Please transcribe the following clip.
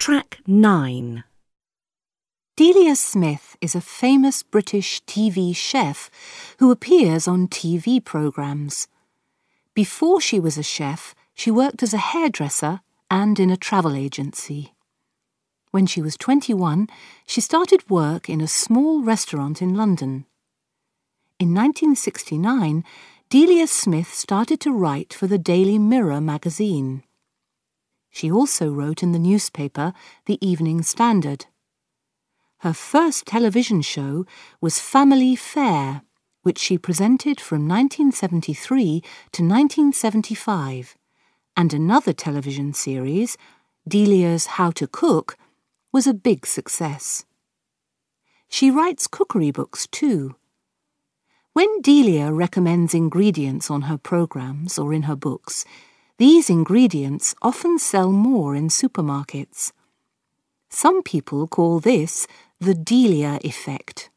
Track 9. Delia Smith is a famous British TV chef who appears on TV programmes. Before she was a chef, she worked as a hairdresser and in a travel agency. When she was 21, she started work in a small restaurant in London. In 1969, Delia Smith started to write for the Daily Mirror magazine. She also wrote in the newspaper, The Evening Standard. Her first television show was Family Fare, which she presented from 1973 to 1975, and another television series, Delia's How to Cook, was a big success. She writes cookery books too. When Delia recommends ingredients on her programmes or in her books, these ingredients often sell more in supermarkets. Some people call this the Delia effect.